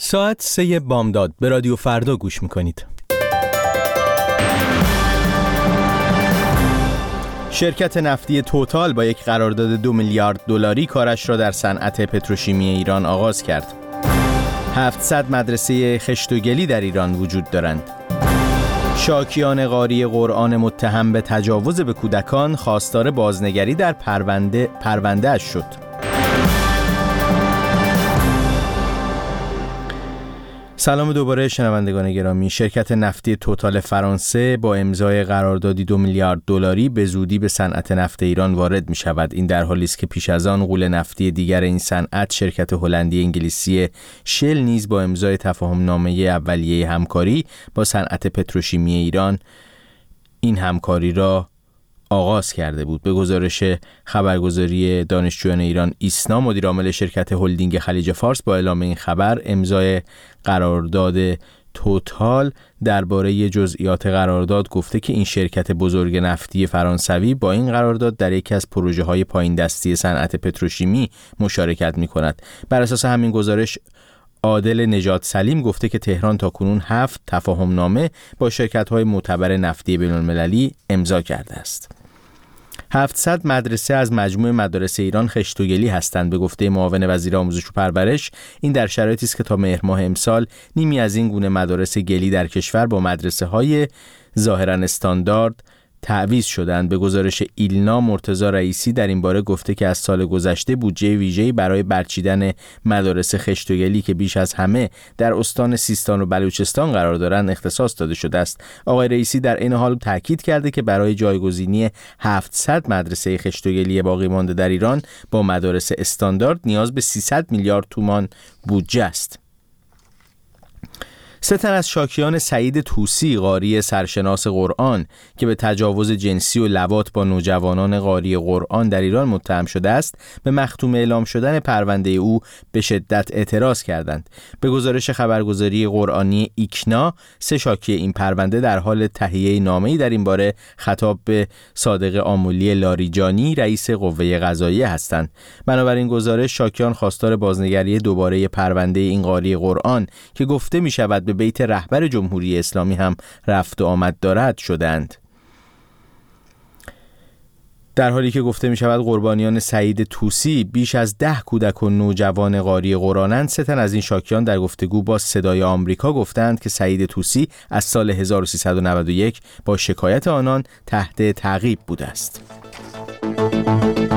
ساعت 3 بامداد به رادیو فردا گوش میکنید. شرکت نفتی توتال با یک قرارداد 2 میلیارد دلاری کارش را در صنعت پتروشیمی ایران آغاز کرد. 700 مدرسه خشت و گلی در ایران وجود دارند. شاکیان قاری قرآن متهم به تجاوز به کودکان خواستار بازنگری در پرونده اش شد. سلام دوباره شنوندگان گرامی. شرکت نفتی توتال فرانسه با امضای قراردادی 2 میلیارد دلاری به زودی به صنعت نفت ایران وارد می شود. این در حالی است که پیش از آن غول نفتی دیگر این صنعت، شرکت هلندی انگلیسی شل، نیز با امضای تفاهم نامه اولیه همکاری با صنعت پتروشیمی ایران این همکاری را آغاز کرده بود. به گزارش خبرگزاری دانشجویان ایران ایسنا، مدیر عامل شرکت هلدینگ خلیج فارس با اعلام این خبر امضای قرارداد توتال درباره جزئیات قرارداد گفته که این شرکت بزرگ نفتی فرانسوی با این قرارداد در یکی از پروژه‌های پایین دستی صنعت پتروشیمی مشارکت می‌کند. بر اساس همین گزارش، عادل نجات سلیم گفته که تهران تاکنون 7 تفاهم نامه با شرکت‌های معتبر نفتی بین‌المللی امضا کرده است. 700 مدرسه از مجموع مدارس ایران خشت و گلی هستند. به گفته معاون وزیر آموزش و پرورش، این در شرایطی است که تا مهر ماه امسال نیمی از این گونه مدارس گلی در کشور با مدرسه‌های ظاهراً استاندارد تعویض شدند. به گزارش ایلنا، مرتضی رئیسی در این باره گفته که از سال گذشته بودجه ویژه‌ای برای برچیدن مدارس خشت و گلی که بیش از همه در استان سیستان و بلوچستان قرار دارند اختصاص داده شده است. آقای رئیسی در این حال تاکید کرده که برای جایگزینی 700 مدرسه خشت و گلی باقی مانده در ایران با مدارس استاندارد نیاز به 300 میلیارد تومان بودجه است. 3 تن از شاکیان سعید طوسی، قاری سرشناس قرآن که به تجاوز جنسی و لواط با نوجوانان قاری قرآن در ایران متهم شده است، به مختوم اعلام شدن پرونده او به شدت اعتراض کردند. به گزارش خبرگزاری قرآنی ایکنا، 3 شاکی این پرونده در حال تهیه نامه‌ای در این باره خطاب به صادق آملی لاریجانی، رئیس قوه قضاییه هستند. بنابراین گزارش، شاکیان خواستار بازنگری دوباره پرونده این قاری قرآن که گفته می شود به بیت رهبر جمهوری اسلامی هم رفت و آمد دارد شدند. در حالی که گفته می شود قربانیان سعید طوسی بیش از 10 کودک و نوجوان قاری قرآنند، 3 تن از این شاکیان در گفتگو با صدای آمریکا گفتند که سعید طوسی از سال 1391 با شکایت آنان تحت تعقیب بوده است.